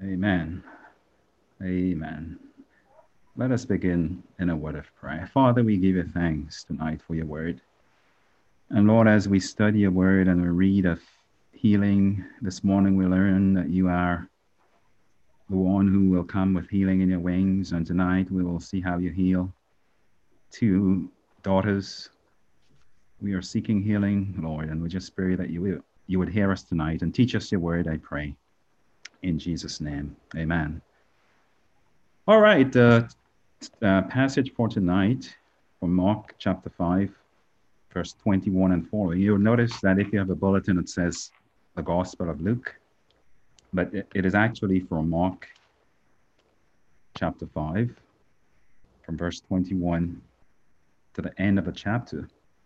Amen. Amen. Let us begin in a word of prayer. Father, we give you thanks tonight for your word. And Lord, as we study your word and we read of healing, this morning we learn that you are the one who will come with healing in your wings. And tonight we will see how you heal two daughters. We are seeking healing, Lord, and we just pray that you would hear us tonight and teach us your word, I pray. In Jesus' name, amen. All right, passage for tonight from Mark chapter 5, verse 21 and following. You'll notice that if you have a bulletin, it says the Gospel of Luke, but it is actually from Mark chapter 5, from verse 21 to the end of the chapter.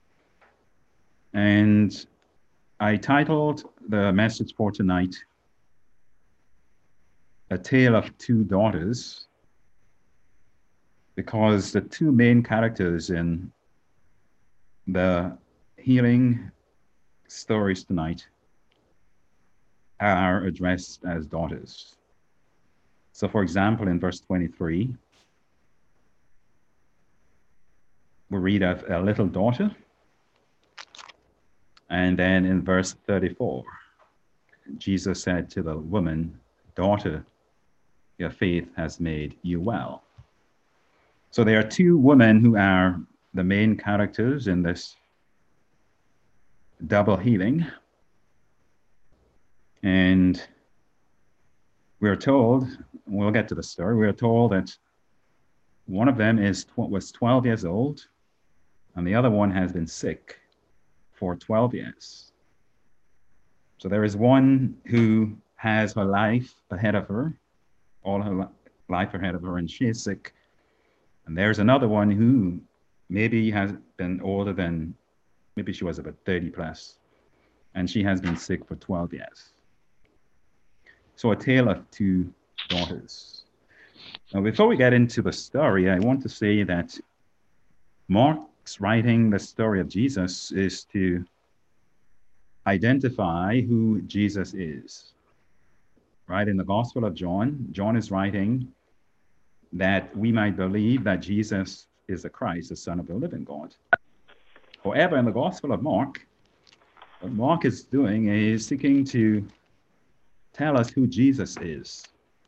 And I titled the message for tonight, A Tale of Two Daughters, because the two main characters in the healing stories tonight are addressed as daughters. So, for example, in verse 23, we read of a little daughter. And then in verse 34, Jesus said to the woman, "Daughter, your faith has made you well." So there are two women who are the main characters in this double healing. And we're told, we'll get to the story, we're told that one of them was 12 years old, and the other one has been sick for 12 years. So there is one who has her life ahead of her, all her life ahead of her, and she is sick. And there's another one who maybe has been older than, maybe she was about 30 plus, and she has been sick for 12 years. So a tale of two daughters. Now, before we get into the story, I want to say that Mark's writing the story of Jesus is to identify who Jesus is. Right? In the Gospel of John, John is writing that we might believe that Jesus is the Christ, the Son of the living God. However, in the Gospel of Mark, what Mark is doing is seeking to tell us who Jesus is.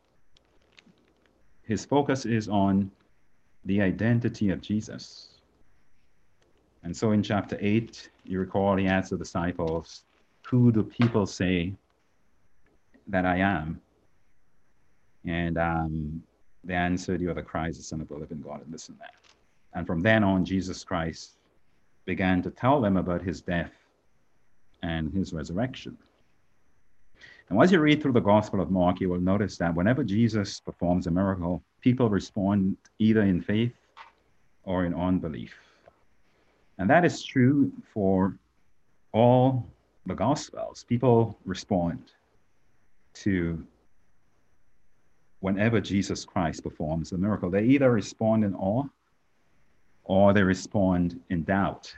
His focus is on the identity of Jesus. And so in chapter 8, you recall he asked the disciples, "Who do people say that I am?" And they answered, "You are the Christ, the Son of the living God," and this and that. And from then on, Jesus Christ began to tell them about his death and his resurrection. And as you read through the Gospel of Mark, you will notice that whenever Jesus performs a miracle, people respond either in faith or in unbelief. And that is true for all the Gospels. People respond to whenever Jesus Christ performs a miracle. They either respond in awe or they respond in doubt.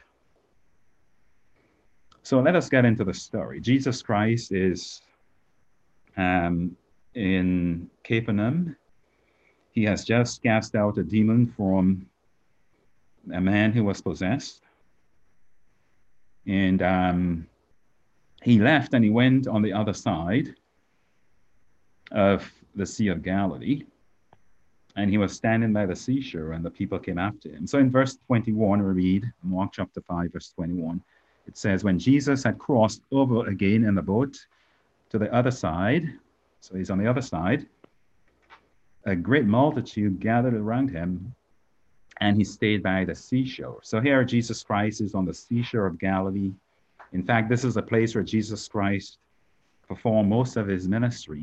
So let us get into the story. Jesus Christ is in Capernaum. He has just cast out a demon from a man who was possessed. And he left and he went on the other side of the Sea of Galilee. And he was standing by the seashore, and the people came after him. So in verse 21, we read, Mark chapter 5, verse 21, it says, "When Jesus had crossed over again in the boat to the other side," so he's on the other side, "a great multitude gathered around him, and he stayed by the seashore." So here Jesus Christ is on the seashore of Galilee. In fact, this is a place where Jesus Christ performed most of his ministry,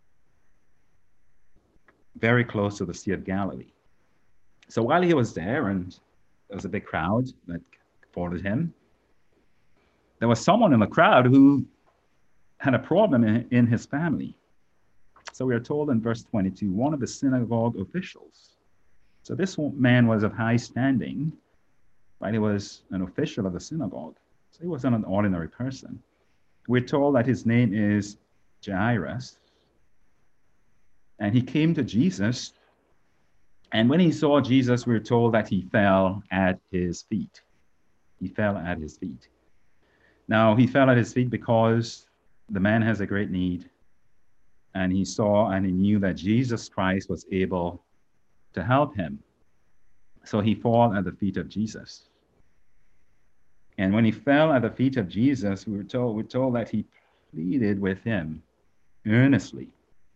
very close to the Sea of Galilee. So while he was there, and there was a big crowd that followed him, there was someone in the crowd who had a problem in his family. So we are told in verse 22, one of the synagogue officials. So this man was of high standing, right? He was an official of the synagogue. So he wasn't an ordinary person. We're told that his name is Jairus. And he came to Jesus. And when he saw Jesus, we're told that he fell at his feet. He fell at his feet. Now, he fell at his feet because the man has a great need. And he saw and he knew that Jesus Christ was able to help him. So he fell at the feet of Jesus. And when he fell at the feet of Jesus, we're told that he pleaded with him earnestly.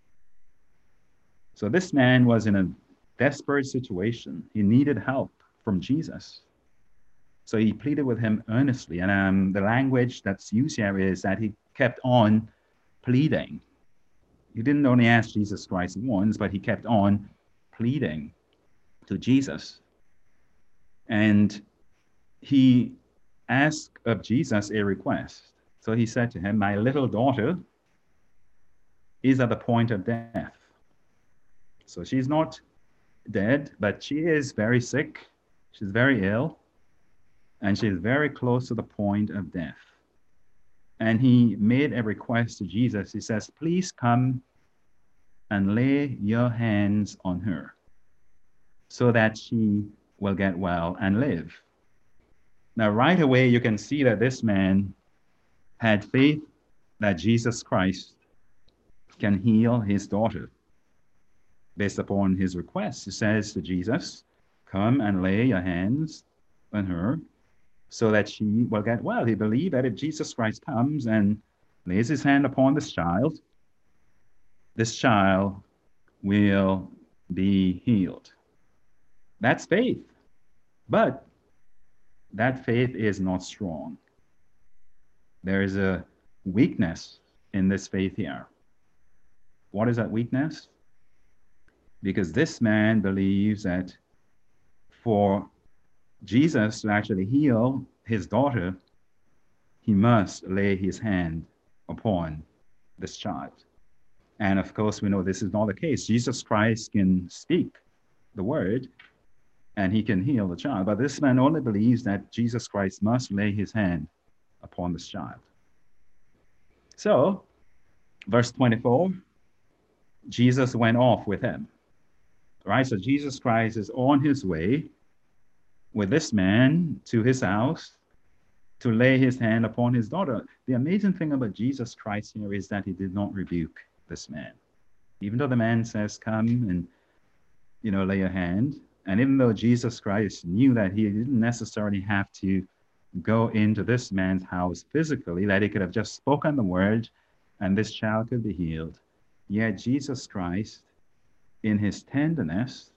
So this man was in a desperate situation. He needed help from Jesus. So he pleaded with him earnestly. And the language that's used here is that he kept on pleading. He didn't only ask Jesus Christ once, but he kept on pleading to Jesus. And he asked of Jesus a request. So he said to him, "My little daughter is at the point of death." So she's not dead, but she is very sick. She's very ill, and she's very close to the point of death. And he made a request to Jesus. He says, "Please come and lay your hands on her so that she will get well and live." Now, right away, you can see that this man had faith that Jesus Christ can heal his daughter. Based upon his request, he says to Jesus, "Come and lay your hands on her so that she will get well." He believed that if Jesus Christ comes and lays his hand upon this child will be healed. That's faith. But that faith is not strong. There is a weakness in this faith here. What is that weakness? Because this man believes that for Jesus to actually heal his daughter, he must lay his hand upon this child. And of course, we know this is not the case. Jesus Christ can speak the word and he can heal the child. But this man only believes that Jesus Christ must lay his hand upon this child. So, verse 24, Jesus went off with him. Right? So Jesus Christ is on his way with this man to his house to lay his hand upon his daughter. The amazing thing about Jesus Christ here is that he did not rebuke this man. Even though the man says, "Come and, lay your hand." And even though Jesus Christ knew that he didn't necessarily have to go into this man's house physically, that he could have just spoken the word and this child could be healed. Yet Jesus Christ, in his tenderness,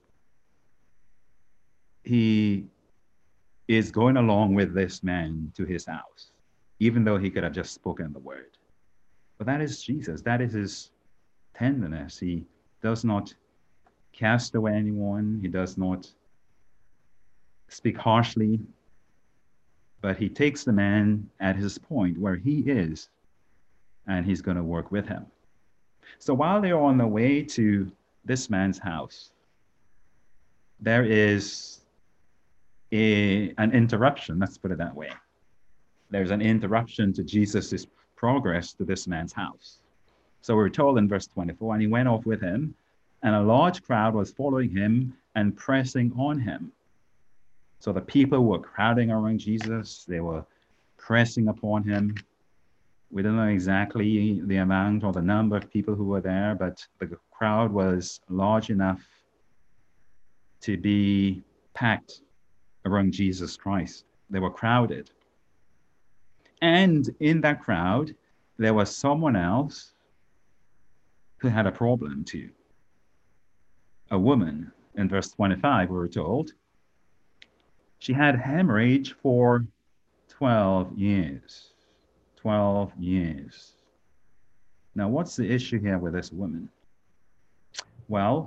he is going along with this man to his house, even though he could have just spoken the word. But that is Jesus. That is his tenderness. He does not cast away anyone. He does not speak harshly, but he takes the man at his point where he is, and he's going to work with him. So while they're on the way to this man's house, there is an interruption, let's put it that way. There's an interruption to Jesus' progress to this man's house. So we're told in verse 24, "And he went off with him, and a large crowd was following him and pressing on him." So the people were crowding around Jesus. They were pressing upon him. We don't know exactly the amount or the number of people who were there, but the crowd was large enough to be packed around Jesus Christ. They were crowded. And in that crowd, there was someone else who had a problem too. A woman, in verse 25, we were told, she had hemorrhage for 12 years. 12 years. Now, what's the issue here with this woman? Well,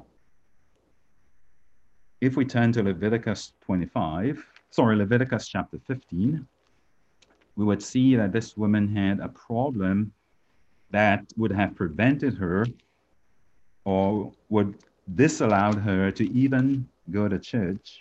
if we turn to Leviticus chapter 15, we would see that this woman had a problem that would have prevented her or would disallow her to even go to church,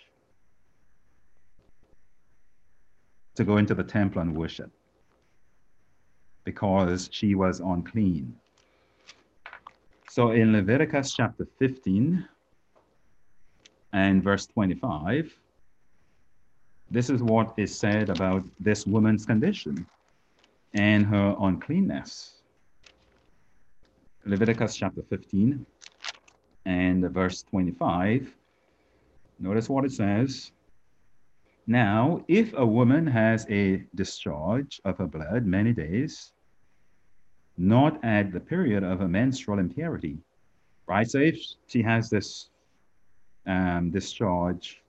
to go into the temple and worship, because she was unclean. So in Leviticus chapter 15 and verse 25, this is what is said about this woman's condition and her uncleanness. Leviticus chapter 15 and verse 25. Notice what it says. Now, if a woman has a discharge of her blood many days, not at the period of a menstrual impurity, right? So if she has this discharge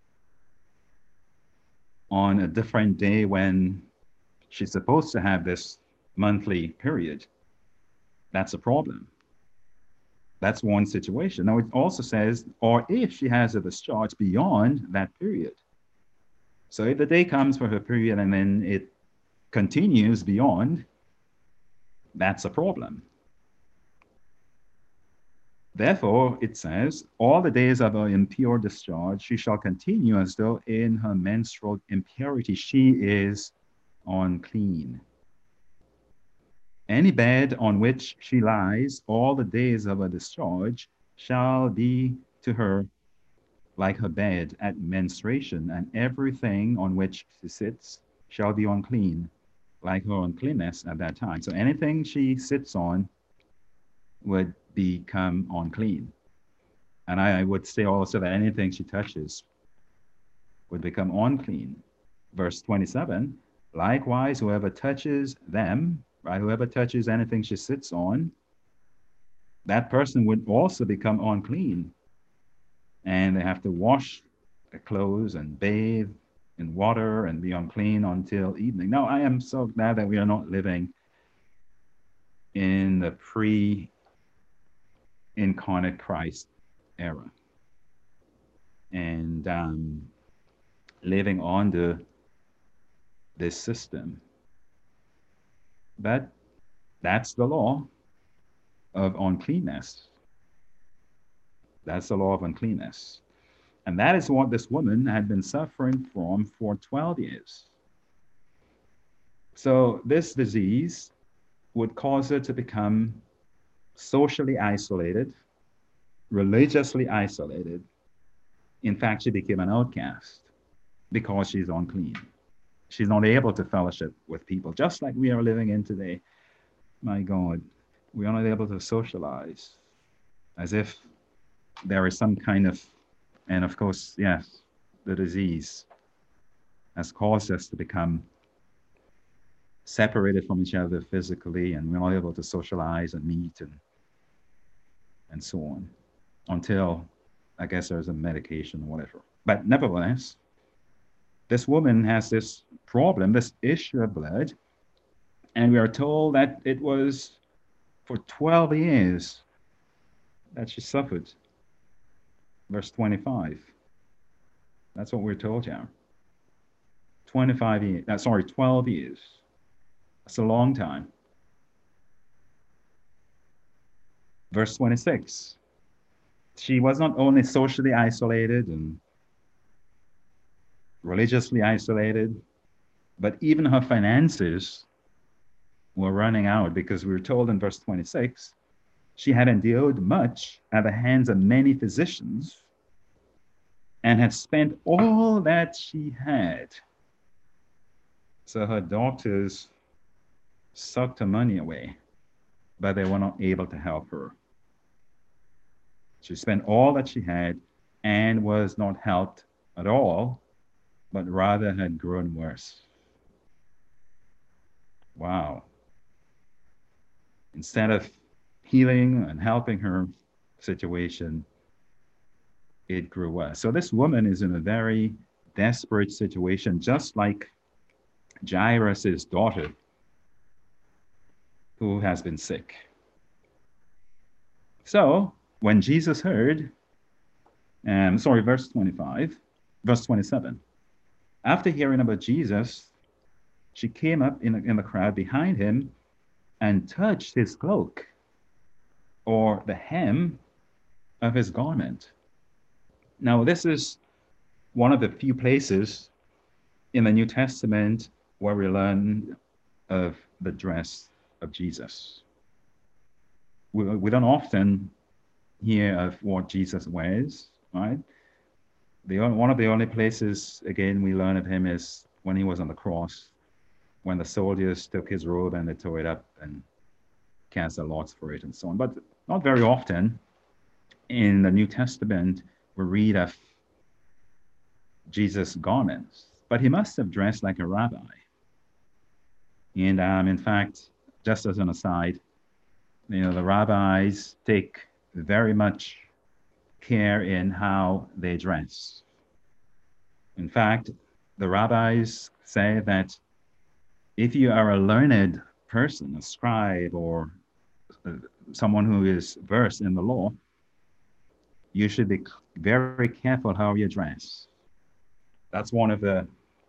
on a different day when she's supposed to have this monthly period, that's a problem. That's one situation. Now, it also says, or if she has a discharge beyond that period. So if the day comes for her period and then it continues beyond, that's a problem. Therefore, it says, all the days of her impure discharge, she shall continue as though in her menstrual impurity she is unclean. Any bed on which she lies all the days of her discharge shall be to her like her bed at menstruation, and everything on which she sits shall be unclean, like her uncleanness at that time. So anything she sits on would become unclean. And I would say also that anything she touches would become unclean. Verse 27, likewise, whoever touches them, right, whoever touches anything she sits on, that person would also become unclean. And they have to wash their clothes and bathe in water and be unclean until evening. Now, I am so glad that we are not living in the pre-incarnate Christ era and living under this system. But that's the law of uncleanness. That's the law of uncleanness. And that is what this woman had been suffering from for 12 years. So this disease would cause her to become socially isolated, religiously isolated. In fact, she became an outcast because she's unclean. She's not able to fellowship with people, just like we are living in today. My God, we are not able to socialize as if there is some kind of, and of course, yes, the disease has caused us to become separated from each other physically, and we're not able to socialize and meet and so on until I guess there's a medication or whatever. But nevertheless, this woman has this problem, this issue of blood, and we are told that it was for 12 years that she suffered. Verse 25. That's what we're told here. 25 years, 12 years. That's a long time. Verse 26. She was not only socially isolated and religiously isolated, but even her finances were running out because we were told in verse 26, she had endured much at the hands of many physicians and had spent all that she had. So her doctors sucked her money away, but they were not able to help her. She spent all that she had and was not helped at all, but rather had grown worse. Wow. Instead of healing and helping her situation, it grew worse. So this woman is in a very desperate situation, just like Jairus' daughter, who has been sick. So when Jesus heard, verse 25, verse 27, after hearing about Jesus, she came up in the crowd behind him and touched his cloak or the hem of his garment. Now, this is one of the few places in the New Testament where we learn of the dress of Jesus. we don't often hear of what Jesus wears, right? One of the only places, again, we learn of him is when he was on the cross, when the soldiers took his robe and they tore it up and cast their lots for it and so on. But not very often in the New Testament we read of Jesus' garments. But he must have dressed like a rabbi. And in fact, just as an aside, the rabbis take very much care in how they dress. In fact, the rabbis say that if you are a learned person, a scribe, or someone who is versed in the law, you should be very careful how you dress. That's one of the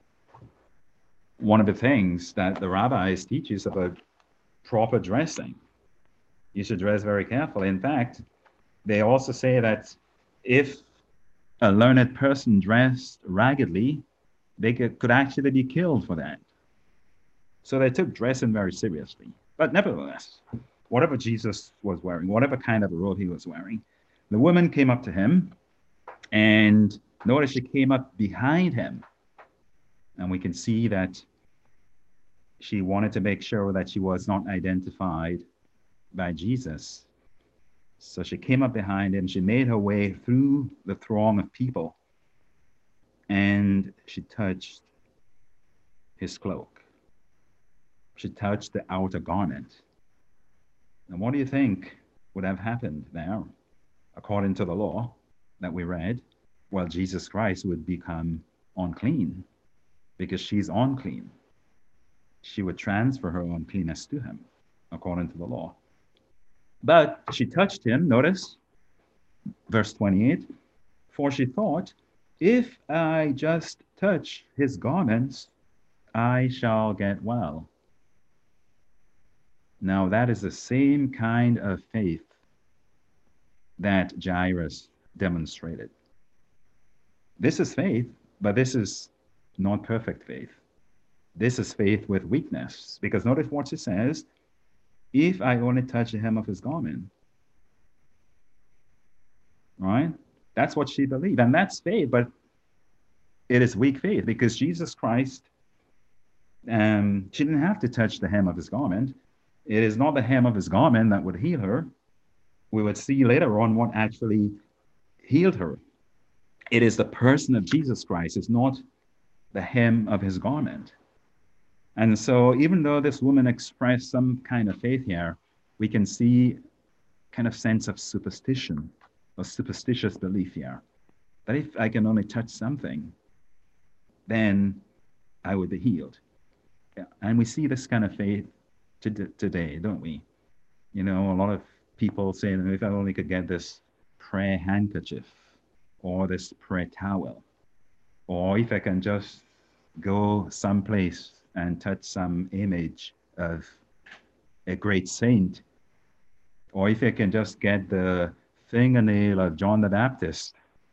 things that the rabbis teach us about proper dressing. You should dress very carefully. In fact, they also say that if a learned person dressed raggedly, they could actually be killed for that. So they took dressing very seriously. But nevertheless, whatever Jesus was wearing, whatever kind of a robe he was wearing, the woman came up to him, and notice she came up behind him. And we can see that she wanted to make sure that she was not identified by Jesus. So she came up behind him, she made her way through the throng of people, and she touched his cloak. She touched the outer garment. And what do you think would have happened there? According to the law that we read, well, Jesus Christ would become unclean because she's unclean. She would transfer her uncleanness to him, according to the law. But she touched him, notice, verse 28, for she thought, if I just touch his garments, I shall get well. Now, that is the same kind of faith that Jairus demonstrated. This is faith, but this is not perfect faith. This is faith with weakness. Because notice what she says, if I only touch the hem of his garment. Right? That's what she believed. And that's faith, but it is weak faith because Jesus Christ, she didn't have to touch the hem of his garment. It is not the hem of his garment that would heal her. We would see later on what actually healed her. It is the person of Jesus Christ. It's not the hem of his garment. And so even though this woman expressed some kind of faith here, we can see kind of sense of superstition or superstitious belief here. That if I can only touch something, then I would be healed. Yeah. And we see this kind of faith today, don't we? A lot of people say, if I only could get this prayer handkerchief or this prayer towel, or if I can just go someplace and touch some image of a great saint, or if I can just get the fingernail of John the Baptist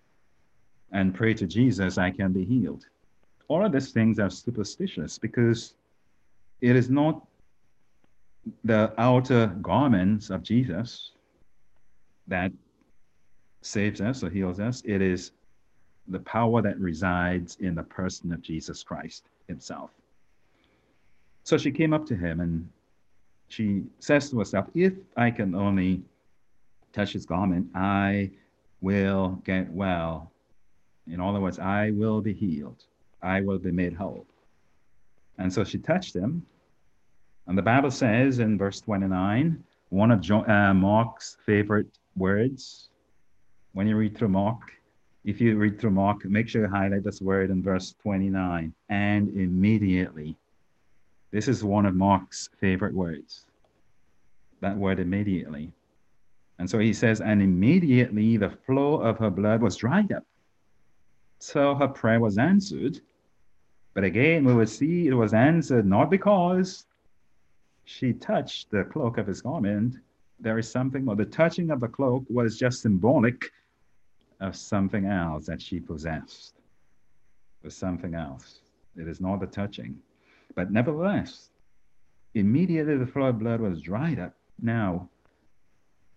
and pray to Jesus, I can be healed. All of these things are superstitious because it is not the outer garments of Jesus that saves us or heals us. It is the power that resides in the person of Jesus Christ himself. So she came up to him and she says to herself, if I can only touch his garment, I will get well. In other words, I will be healed. I will be made whole. And so she touched him. And the Bible says in verse 29, one of Mark's favorite words, when you read through Mark, if you read through Mark, make sure you highlight this word in verse 29, and immediately. This is one of Mark's favorite words, that word immediately. And so he says, and immediately the flow of her blood was dried up. So her prayer was answered. But again, we will see it was answered not because she touched the cloak of his garment. There is something more. The touching of the cloak was just symbolic of something else that she possessed. It was something else. It is not the touching. But nevertheless, immediately the flow of blood was dried up. Now,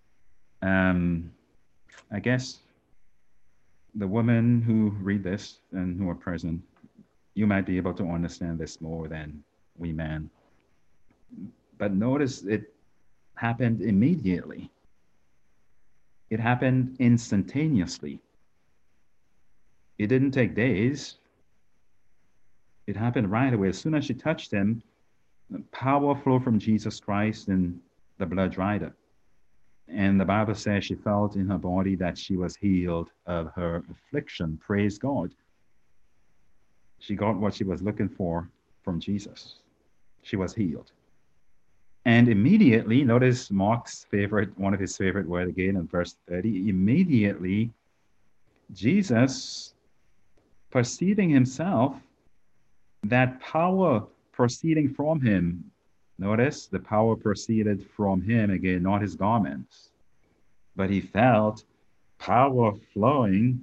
I guess the women who read this and who are present, you might be able to understand this more than we men. But notice it happened immediately. It happened instantaneously. It didn't take days. It happened right away. As soon as she touched him, the power flowed from Jesus Christ and the blood dried up. And the Bible says she felt in her body that she was healed of her affliction. Praise God. She got what she was looking for from Jesus. She was healed. And immediately, notice Mark's favorite, one of his favorite words again in verse 30. Immediately, Jesus, perceiving himself, that power proceeding from him, notice the power proceeded from him again, not his garments, but he felt power flowing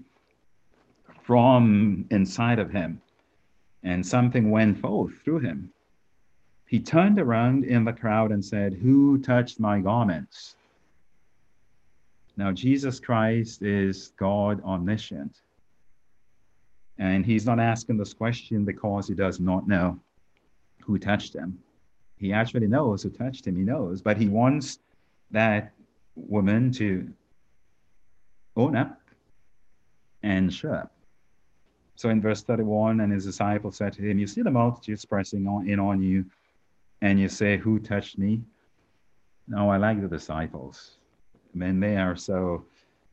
from inside of him, and something went forth through him. He turned around in the crowd and said, "Who touched my garments?" Now, Jesus Christ is God omniscient. And he's not asking this question because he does not know who touched him. He actually knows who touched him. He knows, but he wants that woman to own up and shut up. So in verse 31, and his disciples said to him, "You see the multitudes pressing in on you, and you say, 'Who touched me?'" No, I like the disciples. I mean, they are so,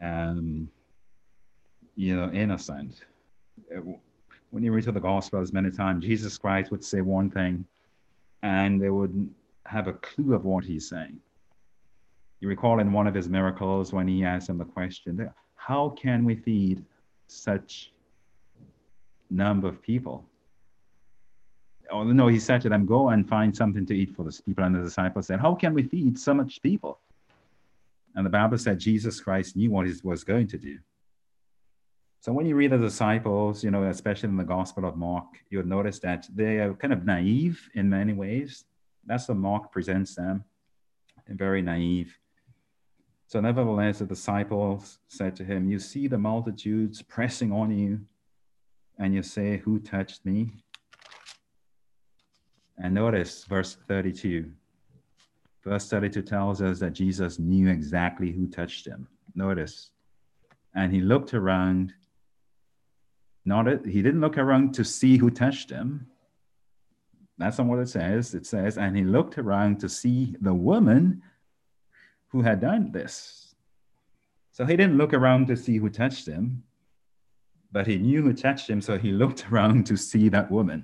innocent. When you read through the Gospels many times, Jesus Christ would say one thing, and they wouldn't have a clue of what he's saying. You recall in one of his miracles when he asked them the question, "How can we feed such number of people?" Oh, no, he said to them, "Go and find something to eat for this people." And the disciples said, "How can we feed so much people?" And the Bible said Jesus Christ knew what he was going to do. So when you read the disciples, especially in the Gospel of Mark, you'll notice that they are kind of naive in many ways. That's how Mark presents them, very naive. So nevertheless, the disciples said to him, "You see the multitudes pressing on you, and you say, 'Who touched me?'" And notice verse 32. Verse 32 tells us that Jesus knew exactly who touched him. Notice. And he looked around. He didn't look around to see who touched him. That's not what it says. It says, and he looked around to see the woman who had done this. So he didn't look around to see who touched him, but he knew who touched him, so he looked around to see that woman.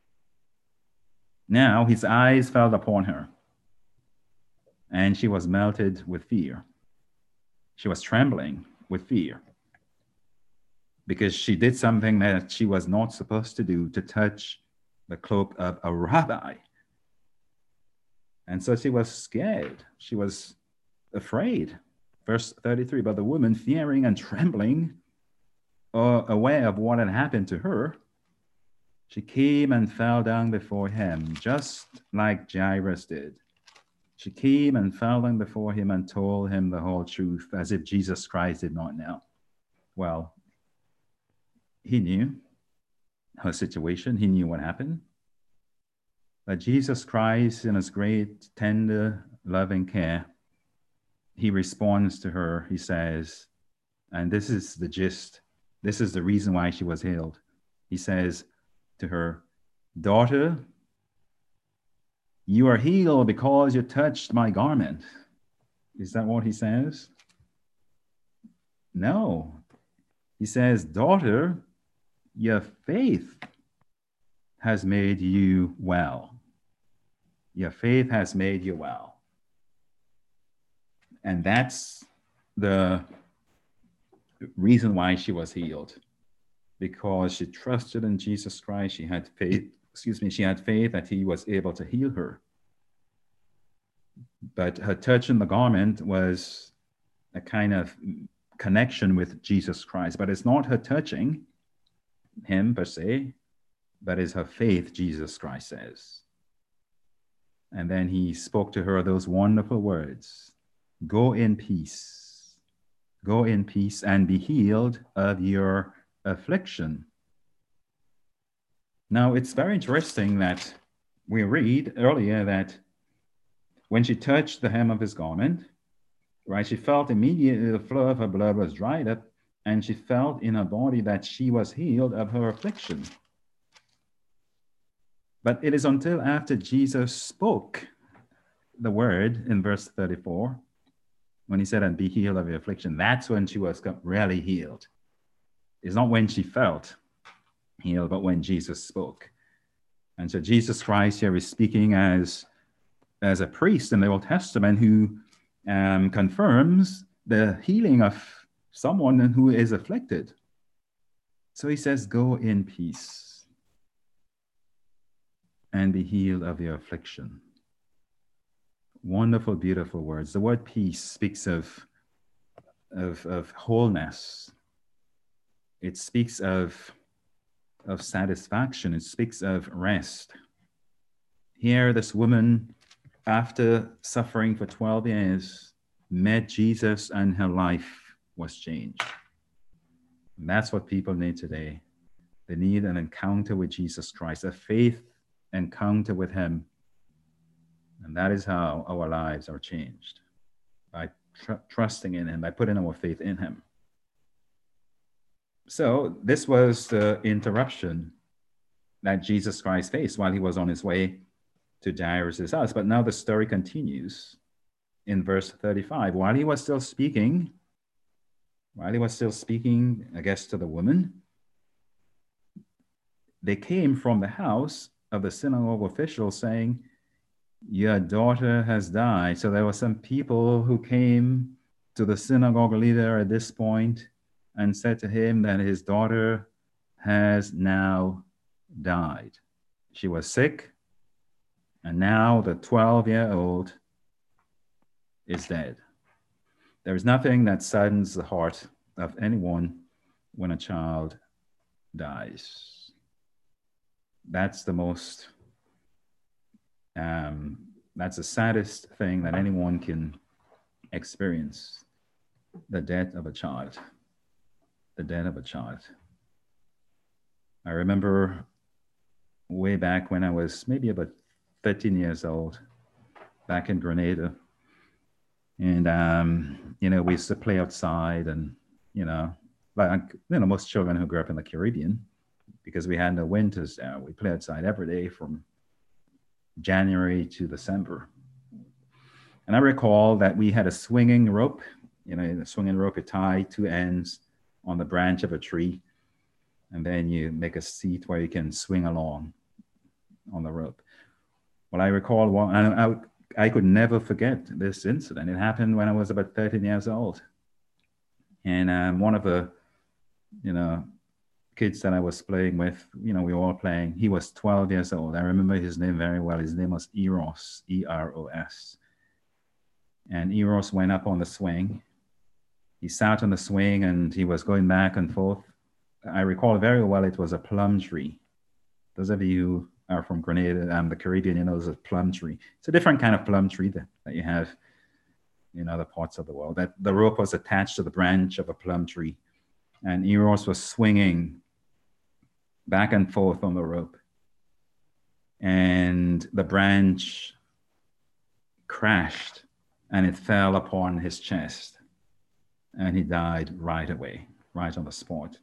Now his eyes fell upon her, and she was melted with fear. She was trembling with fear because she did something that she was not supposed to do, to touch the cloak of a rabbi. And so she was scared. She was afraid. Verse 33, but the woman, fearing and trembling, aware of what had happened to her, she came and fell down before him, just like Jairus did. She came and fell down before him and told him the whole truth, as if Jesus Christ did not know. Well, he knew her situation. He knew what happened. But Jesus Christ, in his great, tender, loving care, he responds to her. He says, and this is the gist, this is the reason why she was healed. He says to her, "Daughter, you are healed because you touched my garment." Is that what he says? No. He says, "Daughter, your faith has made you well." Your faith has made you well. And that's the reason why she was healed. Because she trusted in Jesus Christ. She had faith, she had faith that he was able to heal her. But her touch in the garment was a kind of connection with Jesus Christ. But it's not her touching him per se, but it's her faith, Jesus Christ says. And then he spoke to her those wonderful words, "Go in peace. Go in peace and be healed of your affliction. Now, it's very interesting that we read earlier that when she touched the hem of his garment, right, she felt immediately the flow of her blood was dried up, and she felt in her body that she was healed of her affliction. But it is until after Jesus spoke the word in verse 34, when he said, and be healed of your affliction, that's when she was really healed. It's not when she felt healed, but when Jesus spoke. And so Jesus Christ here is speaking as a priest in the Old Testament who confirms the healing of someone who is afflicted. So he says, go in peace and be healed of your affliction. Wonderful, beautiful words. The word peace speaks of wholeness. It speaks of satisfaction. It speaks of rest. Here, this woman, after suffering for 12 years, met Jesus and her life was changed. And that's what people need today. They need an encounter with Jesus Christ, a faith encounter with him. And that is how our lives are changed, by trusting in him, by putting our faith in him. So this was the interruption that Jesus Christ faced while he was on his way to Jairus' house. But now the story continues in verse 35. While he was still speaking, I guess, to the woman, they came from the house of the synagogue official saying, your daughter has died. So there were some people who came to the synagogue leader at this point and said to him that his daughter has now died. She was sick, and now the 12-year-old is dead. There is nothing that saddens the heart of anyone when a child dies. That's the most, that's the saddest thing that anyone can experience, the death of a child. The death of a child. I remember way back when I was maybe about 13 years old, back in Grenada. And, we used to play outside and, most children who grew up in the Caribbean, because we had no winters there, we play outside every day from January to December. And I recall that we had a swinging rope, the swinging rope, you tie two ends on the branch of a tree, and then you make a seat where you can swing along on the rope. Well, I recall I could never forget this incident. It happened when I was about 13 years old. And one of the, kids that I was playing with, we were all playing. He was 12 years old. I remember his name very well. His name was Eros, E-R-O-S. And Eros went up on the swing. He sat on the swing and he was going back and forth. I recall very well it was a plum tree. Those of you who are from Grenada, the Caribbean, there's a plum tree. It's a different kind of plum tree that you have in other parts of the world. That the rope was attached to the branch of a plum tree. And Eros was swinging back and forth on the rope. And the branch crashed and it fell upon his chest. And he died right away, right on the spot.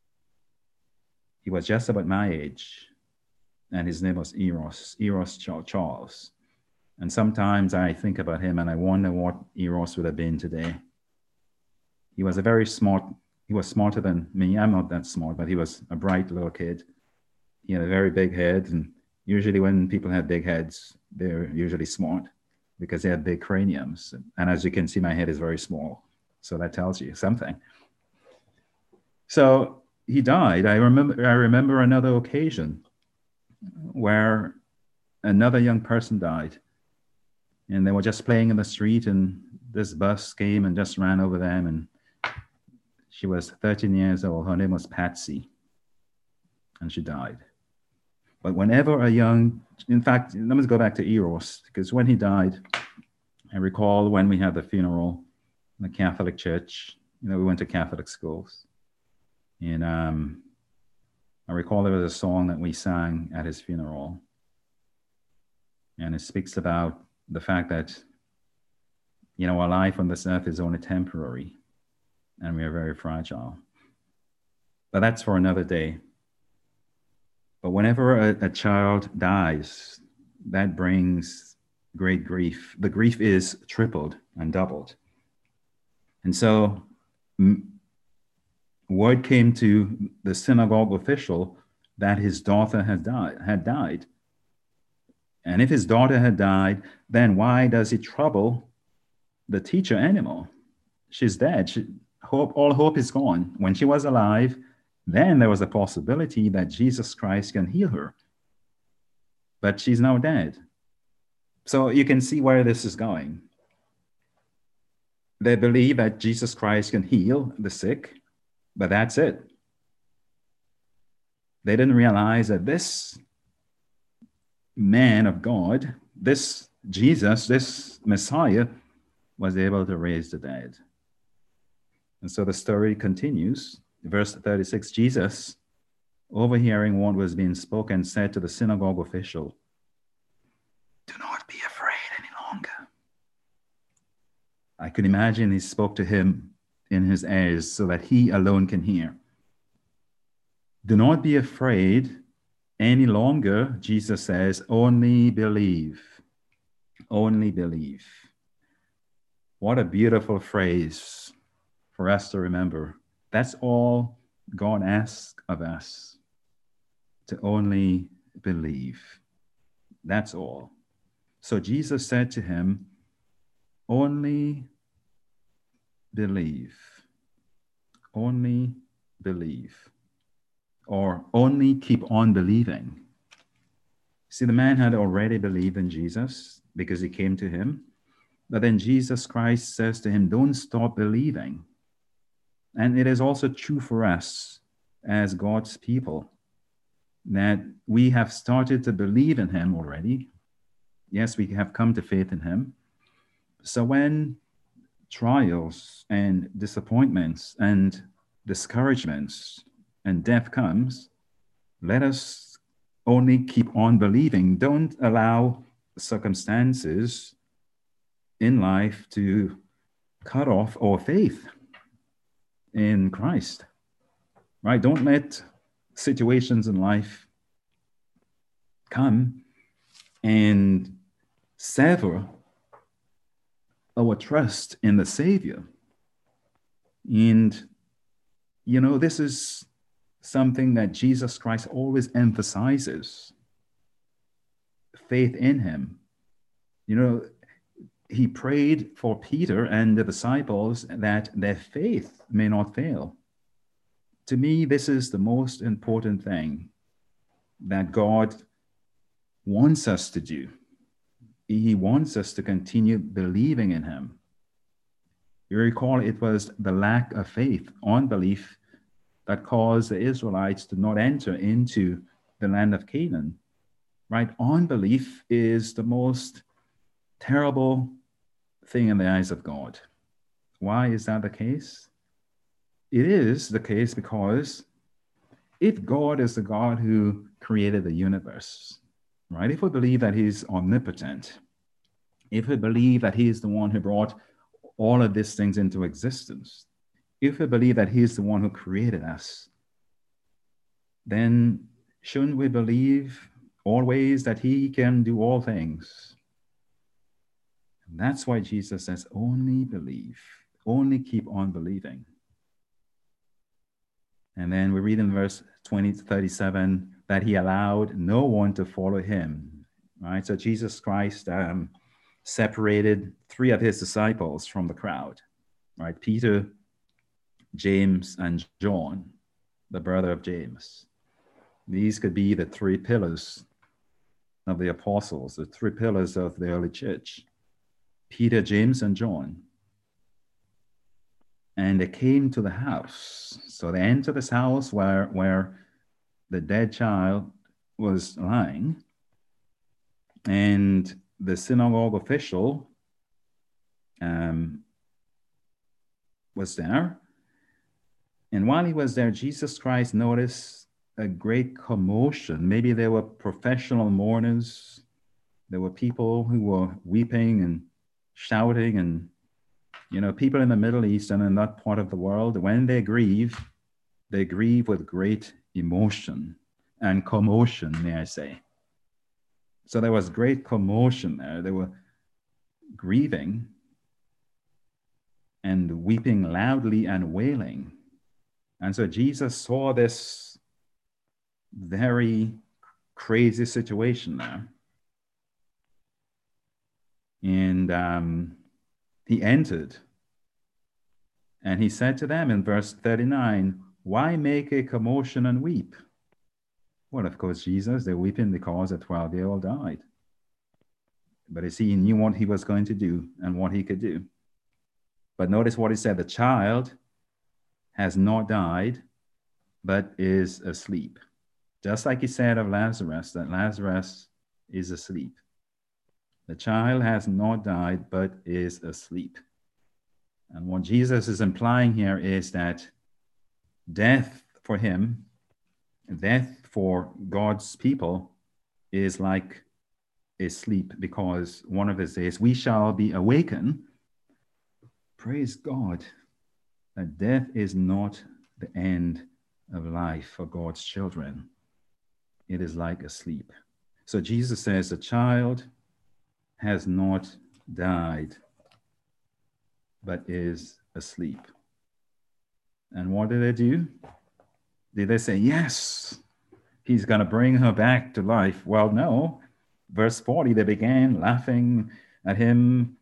He was just about my age. And his name was Eros Charles. And sometimes I think about him and I wonder what Eros would have been today. He was he was smarter than me. I'm not that smart, but he was a bright little kid. He had a very big head. And usually when people have big heads, they're usually smart because they have big craniums. And as you can see, my head is very small. So that tells you something. So he died. I remember another occasion where another young person died. And they were just playing in the street and this bus came and just ran over them. And she was 13 years old. Her name was Patsy. And she died. But whenever in fact, let me go back to Eros, because when he died, I recall when we had the funeral in the Catholic Church, We went to Catholic schools. And I recall there was a song that we sang at his funeral. And it speaks about the fact that, our life on this earth is only temporary and we are very fragile. But that's for another day. But whenever a child dies, that brings great grief. The grief is tripled and doubled. And so word came to the synagogue official that his daughter had died. And if his daughter had died, then why does he trouble the teacher anymore? She's dead. All hope is gone. When she was alive, then there was a possibility that Jesus Christ can heal her. But she's now dead. So you can see where this is going. They believe that Jesus Christ can heal the sick, but that's it. They didn't realize that this man of God, this Jesus, this Messiah, was able to raise the dead. And so the story continues. Verse 36, Jesus, overhearing what was being spoken, said to the synagogue official, "Do not be afraid any longer." I could imagine he spoke to him in his ears so that he alone can hear. "Do not be afraid any longer," Jesus says, "only believe." Only believe. What a beautiful phrase for us to remember. That's all God asks of us, to only believe. That's all. So Jesus said to him, "Only believe." Only believe. Or only keep on believing. See, the man had already believed in Jesus because he came to him. But then Jesus Christ says to him, don't stop believing. And it is also true for us as God's people that we have started to believe in him already. Yes, we have come to faith in him. So when trials and disappointments and discouragements and death comes, let us only keep on believing. Don't allow circumstances in life to cut off our faith in Christ, right? Don't let situations in life come and sever our trust in the Savior. And, this is something that Jesus Christ always emphasizes, faith in him. He prayed for Peter and the disciples that their faith may not fail. To me, this is the most important thing that God wants us to do. He wants us to continue believing in him. You recall it was the lack of faith, unbelief, that caused the Israelites to not enter into the land of Canaan, right? Unbelief is the most terrible thing in the eyes of God. Why is that the case? It is the case because if God is the God who created the universe, right? If we believe that he's omnipotent, if we believe that he is the one who brought all of these things into existence, if we believe that he's the one who created us, then shouldn't we believe always that he can do all things? And that's why Jesus says, only believe, only keep on believing. And then we read in verse 20 to 37 that he allowed no one to follow him, right? So Jesus Christ separated 3 of his disciples from the crowd, right? Peter, James, and John, the brother of James. These could be the 3 pillars of the apostles, the 3 pillars of the early church. Peter, James, and John. And they came to the house. So they entered this house where the dead child was lying. And the synagogue official was there. And while he was there, Jesus Christ noticed a great commotion. Maybe there were professional mourners. There were people who were weeping and shouting. And, people in the Middle East and in that part of the world, when they grieve with great emotion and commotion, may I say. So there was great commotion there. They were grieving and weeping loudly and wailing. And so Jesus saw this very crazy situation there. And he entered and he said to them in verse 39, "Why make a commotion and weep?" Well, of course, Jesus, they're weeping because a 12-year-old died. But you see, he knew what he was going to do and what he could do. But notice what he said: the child has not died, but is asleep. Just like he said of Lazarus, that Lazarus is asleep. The child has not died, but is asleep. And what Jesus is implying here is that death for him, death for God's people, is like a sleep, because one of his days we shall be awakened. Praise God that death is not the end of life for God's children. It is like a sleep. So Jesus says the child has not died, but is asleep. And what did they do? Did they say, yes, he's going to bring her back to life? Well, no. Verse 40, they began laughing at him,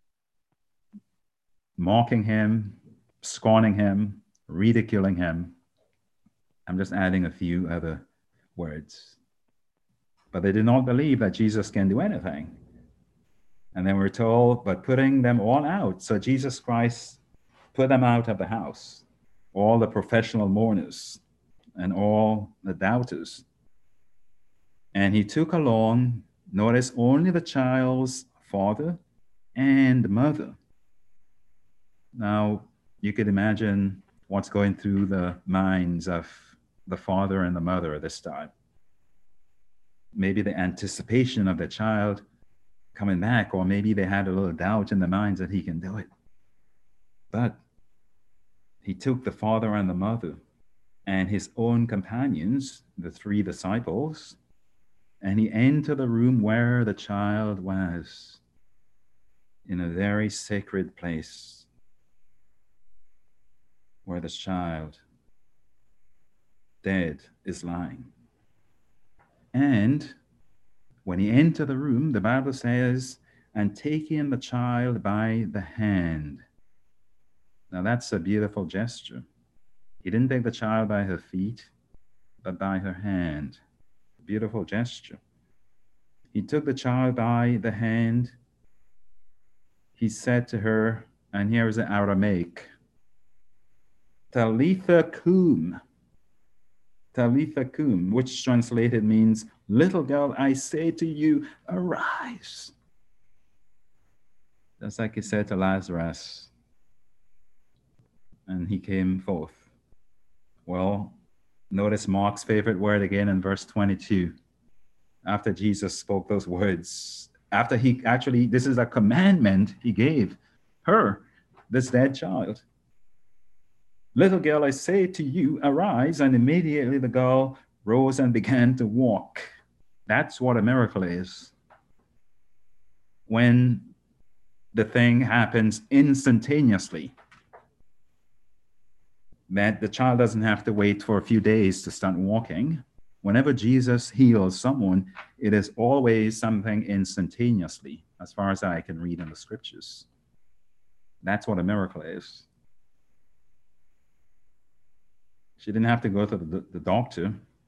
mocking him, scorning him, ridiculing him. I'm just adding a few other words. But they did not believe that Jesus can do anything. And then we're told, but putting them all out. So Jesus Christ put them out of the house, all the professional mourners and all the doubters. And he took along, notice, only the child's father and mother. Now, you could imagine what's going through the minds of the father and the mother at this time. Maybe the anticipation of the child coming back, or maybe they had a little doubt in their minds that he can do it. But he took the father and the mother and his own companions, the 3 disciples, and he entered the room where the child was, in a very sacred place, where the child, dead, is lying. And when he entered the room, the Bible says, and taking the child by the hand. Now that's a beautiful gesture. He didn't take the child by her feet, but by her hand. Beautiful gesture. He took the child by the hand. He said to her, and here is the Aramaic, Talitha cum. Talitha cum, which translated means, little girl, I say to you, arise. Just like he said to Lazarus, and he came forth. Well, notice Mark's favorite word again in verse 22. After Jesus spoke those words, after he actually, this is a commandment he gave her, this dead child. Little girl, I say to you, arise. And immediately the girl rose and began to walk. That's what a miracle is. When the thing happens instantaneously, that the child doesn't have to wait for a few days to start walking. Whenever Jesus heals someone, it is always something instantaneously, as far as I can read in the scriptures. That's what a miracle is. She didn't have to go to the doctor.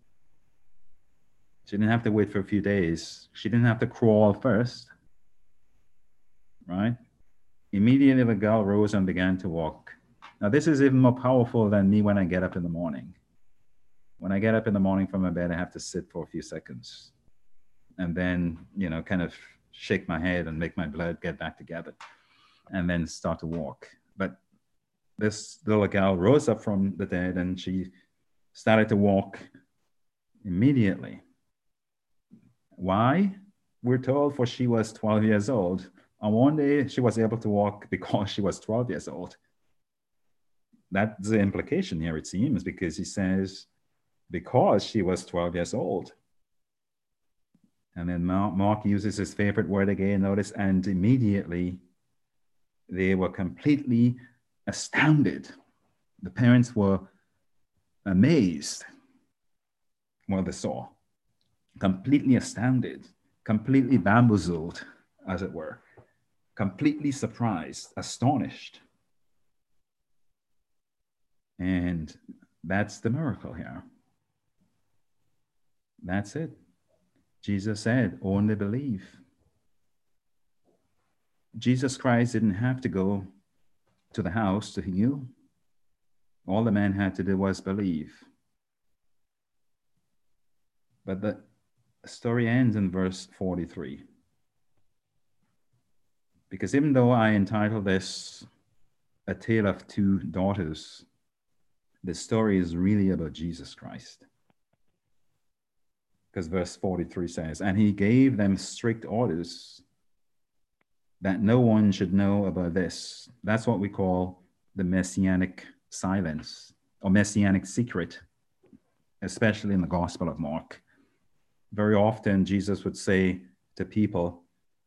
She didn't have to wait for a few days. She didn't have to crawl first, right? Immediately the girl rose and began to walk. Now, this is even more powerful than me when I get up in the morning. When I get up in the morning from my bed, I have to sit for a few seconds and then, kind of shake my head and make my blood get back together and then start to walk. But this little gal rose up from the dead and she started to walk immediately. Why? We're told for she was 12 years old. On one day, she was able to walk because she was 12 years old. That's the implication here, it seems, because he says, because she was 12 years old. And then Mark uses his favorite word again, notice, and immediately they were completely astounded. The parents were amazed what they saw, completely astounded, completely bamboozled, as it were, completely surprised, astonished. And that's the miracle here. That's it. Jesus said, only believe. Jesus Christ didn't have to go to the house to heal. All the man had to do was believe. But the story ends in verse 43. Because even though I entitled this A Tale of Two Daughters, the story is really about Jesus Christ. Because verse 43 says, and he gave them strict orders that no one should know about this. That's what we call the messianic silence or messianic secret, especially in the Gospel of Mark. Very often, Jesus would say to people,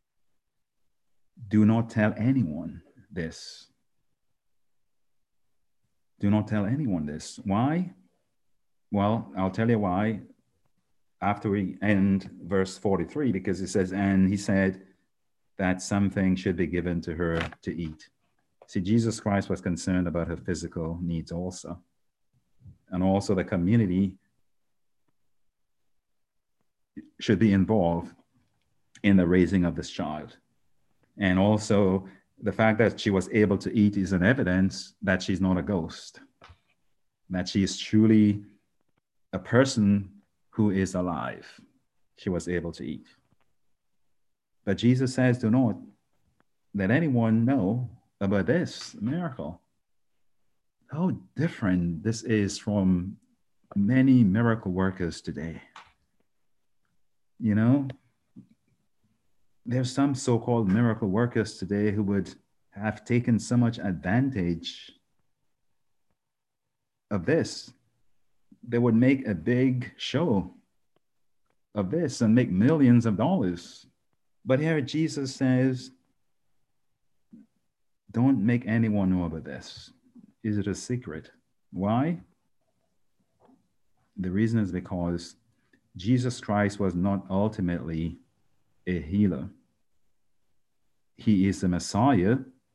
do not tell anyone this. Do not tell anyone this. Why? Well, I'll tell you why after we end verse 43, because it says, and he said that something should be given to her to eat. See, Jesus Christ was concerned about her physical needs also. And also the community should be involved in the raising of this child. And also the fact that she was able to eat is an evidence that she's not a ghost, that she is truly a person who is alive. She was able to eat. But Jesus says, do not let anyone know about this miracle. How different this is from many miracle workers today. You know, there's some so-called miracle workers today who would have taken so much advantage of this. They would make a big show of this and make millions of dollars. But here Jesus says, don't make anyone know about this. Is it a secret? Why? The reason is because Jesus Christ was not ultimately a healer. He is the Messiah,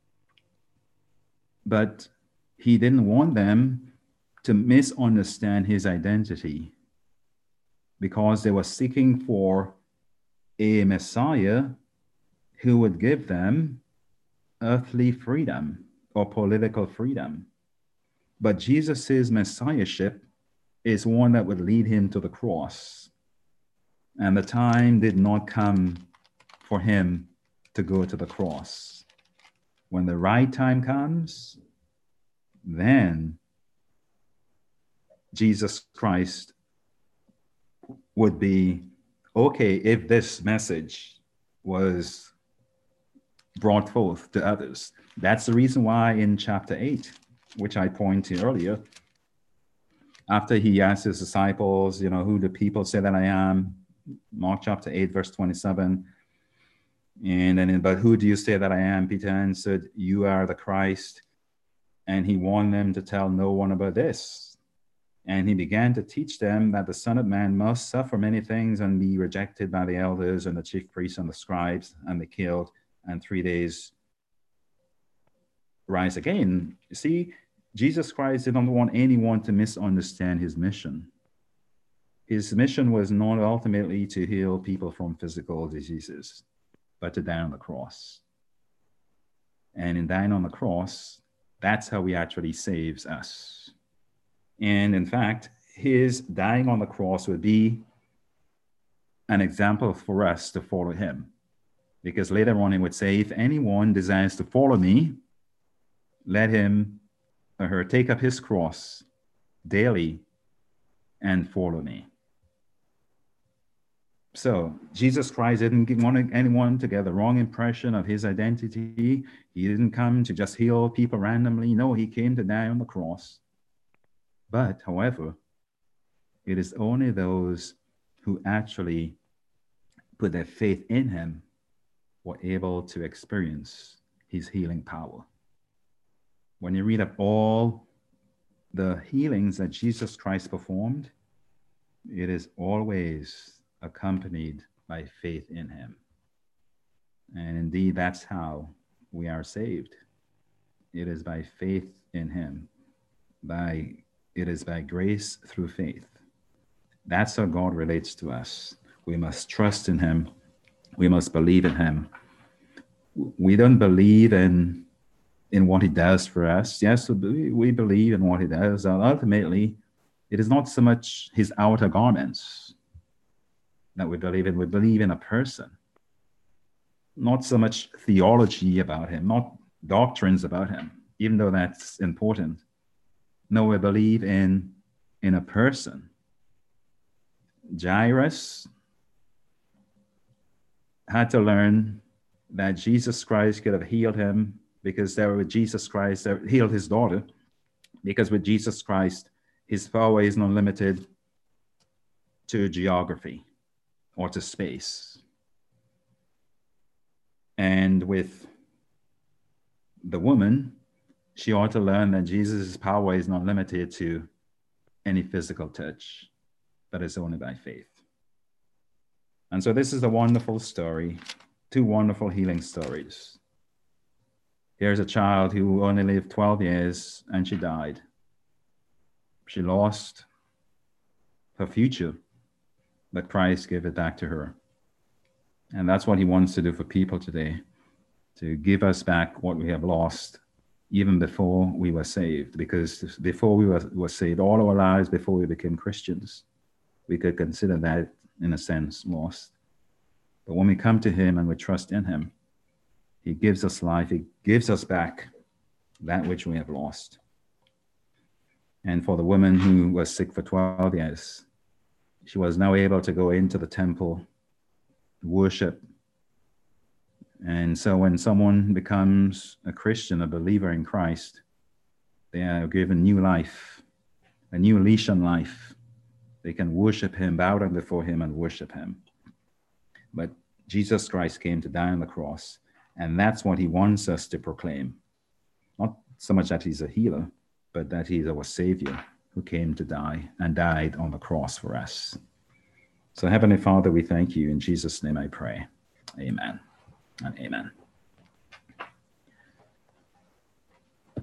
but he didn't want them to misunderstand his identity because they were seeking for a Messiah who would give them earthly freedom or political freedom. But Jesus' messiahship is one that would lead him to the cross. And the time did not come for him to go to the cross. When the right time comes, then Jesus Christ would be okay if this message was brought forth to others. That's the reason why in chapter 8, which I pointed to earlier, after he asked his disciples, who do people say that I am? Mark chapter 8, verse 27. And then, but who do you say that I am? Peter answered, you are the Christ. And he warned them to tell no one about this. And he began to teach them that the Son of Man must suffer many things and be rejected by the elders and the chief priests and the scribes and be killed, and 3 days rise again. You see, Jesus Christ didn't want anyone to misunderstand his mission. His mission was not ultimately to heal people from physical diseases, but to die on the cross. And in dying on the cross, that's how he actually saves us. And in fact, his dying on the cross would be an example for us to follow him. Because later on he would say, if anyone desires to follow me, let him her, take up his cross daily and follow me. So Jesus Christ didn't want anyone to get the wrong impression of his identity. He didn't come to just heal people randomly. No, he came to die on the cross. But, however, it is only those who actually put their faith in him were able to experience his healing power. When you read up all the healings that Jesus Christ performed, it is always accompanied by faith in him. And indeed, that's how we are saved. It is by faith in him. It is by grace through faith. That's how God relates to us. We must trust in him. We must believe in him. We don't believe in what he does for us. Yes, we believe in what he does. Ultimately, it is not so much his outer garments that we believe in. We believe in a person. Not so much theology about him, not doctrines about him, even though that's important. No, we believe in a person. Jairus had to learn that Jesus Christ could have healed him because there with Jesus Christ, healed his daughter, because with Jesus Christ, his power is not limited to geography or to space. And with the woman, she ought to learn that Jesus' power is not limited to any physical touch, but it's only by faith. And so this is a wonderful story, two wonderful healing stories. Here's a child who only lived 12 years and she died. She lost her future, but Christ gave it back to her. And that's what he wants to do for people today, to give us back what we have lost even before we were saved. Because before we were saved, all our lives before we became Christians, we could consider that, in a sense, lost. But when we come to him and we trust in him, he gives us life. He gives us back that which we have lost. And for the woman who was sick for 12 years, she was now able to go into the temple, worship. And so when someone becomes a Christian, a believer in Christ, they are given new life, a new leash on life. They can worship him, bow down before him and worship him. But Jesus Christ came to die on the cross, and that's what he wants us to proclaim. Not so much that he's a healer, but that he's our Savior who came to die and died on the cross for us. So Heavenly Father, we thank you. In Jesus' name I pray. Amen and amen.